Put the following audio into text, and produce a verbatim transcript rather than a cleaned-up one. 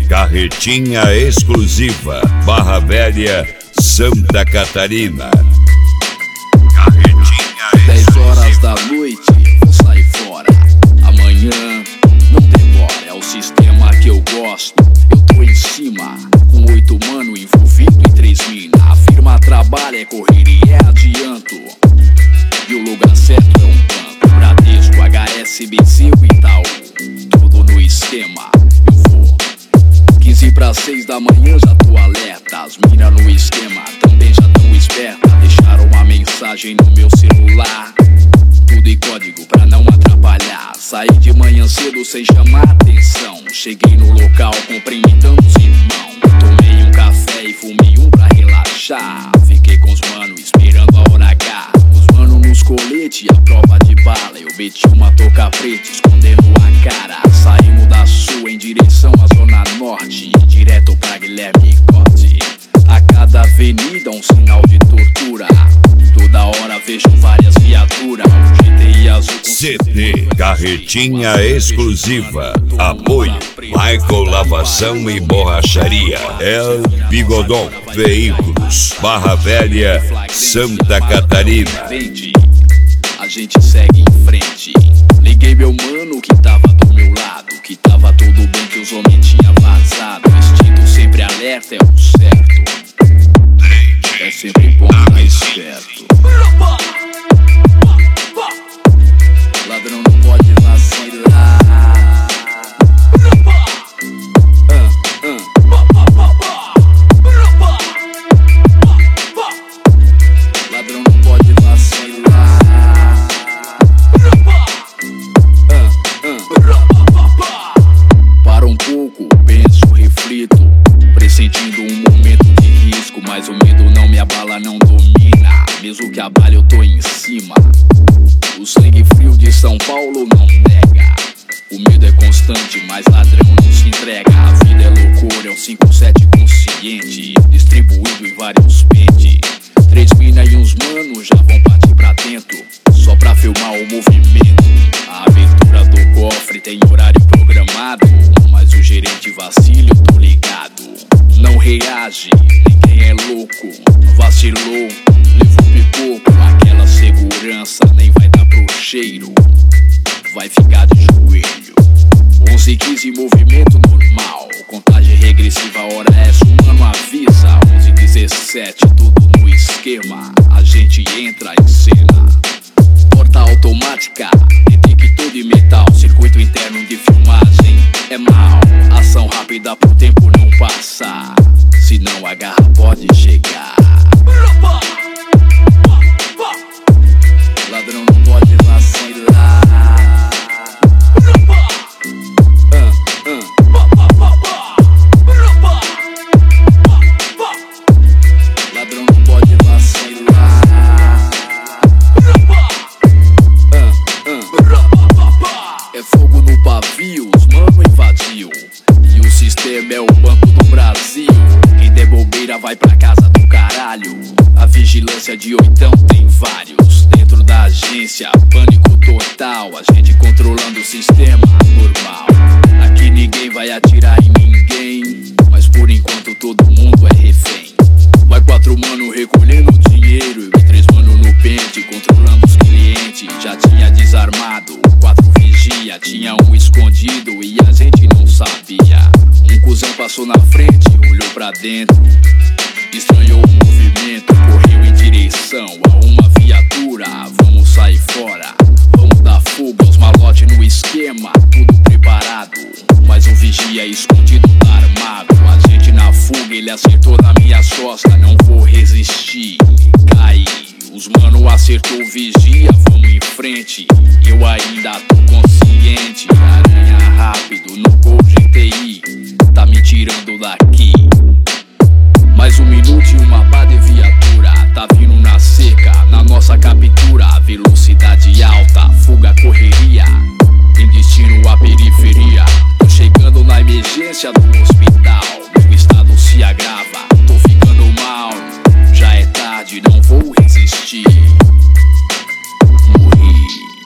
Carretinha exclusiva, Barra Velha, Santa Catarina. Carretinha dez horas da noite, vou sair fora. Amanhã não demora, é o sistema que eu gosto. Eu tô em cima, com oito mano envolvido em três mina. A firma trabalha, é correria, é adianto. E o lugar certo é um banco, Bradesco, H S B C, o Itaú. Tudo no esquema, eu vou. Quinze para seis da manhã já tô alerta. As mina no esquema também já tão esperta. Deixaram uma mensagem no meu celular, tudo em código pra não atrapalhar. Saí de manhã cedo sem chamar atenção. Cheguei no local cumprimentando os irmãos. Tomei um café e fumei um pra relaxar. Fiquei com os mano esperando a hora H. Os mano nos colete, a prova de bala. Eu meti uma touca preta escondendo a cara. Saímos da sul em direção à zona norte, direto pra Guilherme Cote. A cada avenida um sinal de tortura. Toda hora vejo várias viaturas. Um G T I azul com C D Carretinha exclusiva. Apoio Michael Lavação e Borracharia. El Bigodon Veículos, Barra Velha, Santa Catarina. A gente segue em frente. Liguei meu mano que tava do meu lado, que tava tudo bem, que os homens tinham vazado. Instinto sempre alerta, é o certo. É sempre bom estar esperto. Ladrão não pode vacilar. uh, uh. Ladrão não pode vacilar. Para um pouco, penso, reflito, pressentindo um momento de risco. Mas o medo não me abala, não domina. Mesmo que abale, eu tô em cima. O sangue frio de São Paulo não nega. O medo é constante, mas ladrão não se entrega. A vida é loucura, é um cinco sete consciente, distribuído em vários pentes. Três mina e uns manos já vão partir pra dentro, só pra filmar o movimento. A abertura do cofre tem horário programado, mas o gerente vacila, eu tô ligado. Não reage, ninguém é louco. Vacilou, levou pipoco. Aquela segurança nem vai dar pro cheiro, vai ficar de joelho. Onze e quinze, movimento normal. Contagem regressiva, hora essa, o mano avisa. Onze e dezessete, tudo no esquema. A gente entra em cena. Porta automática, detector de metal. Circuito interno de filmagem é mal. Ação rápida pro tempo não passar, senão a garra pode chegar. Ladrão não pode vacilar. uh, uh. Ladrão não pode vacilar. É fogo no pavio, os mano invadiu. E o sistema é o Banco do Brasil. Quem der bobeira vai pra casa do caralho. A vigilância de oitão tem vários. Dentro da agência, pânico total. A gente controlando o sistema normal. Aqui ninguém vai atirar em ninguém, mas por enquanto todo mundo é refém. Vai quatro mano recolhendo dinheiro e três mano no pente, controlando os clientes. Já tinha desarmado, quatro vigia, tinha um escondido e a gente não sabia. Um cuzão passou na frente, olhou pra dentro, estranhou o movimento, correu em direção a uma viatura. Vamos sair fora, vamos dar fuga, os malotes no esquema, tudo preparado. Mas um vigia escondido tá armado. A gente na fuga, ele acertou na minha costa. Não vou resistir, caí. Os mano acertou o vigia, vamos em frente. Eu ainda tô consciente. Aranha rápido no Gol G T I, tá me tirando daqui. Mais um minuto e uma pá de viatura tá vindo na seca, na nossa captura. Velocidade alta, fuga, correria, tem destino à periferia. Tô chegando na emergência do hospital.